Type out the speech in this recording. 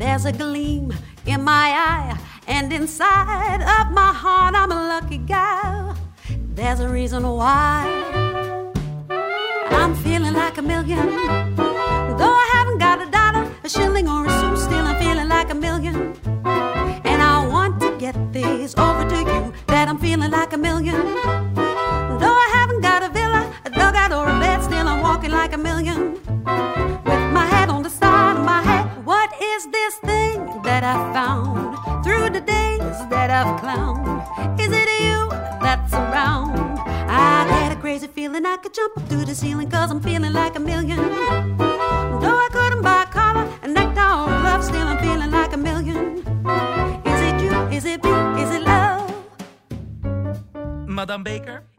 There's a gleam in my eye, and inside of my heart I'm a lucky guy. There's a reason why I'm feeling like a million. Though I haven't got a dollar, a shilling, or a sou, still I'm feeling like a million. And I want to get this over to you, that I'm feeling like a million. Though I haven't got a villa, a dugout, or a bed, still I'm walking like a million. With my head on the side of my head, what is this thing that I found through the days that I've clowned? Is it you that's around? I get a crazy feeling I could jump up to the ceiling, 'cause I'm feeling like a million. Though I couldn't buy a collar, a necktie, or a glove, still I'm feeling like a million. Is it you? Is it me? Is it love? Madame Baker?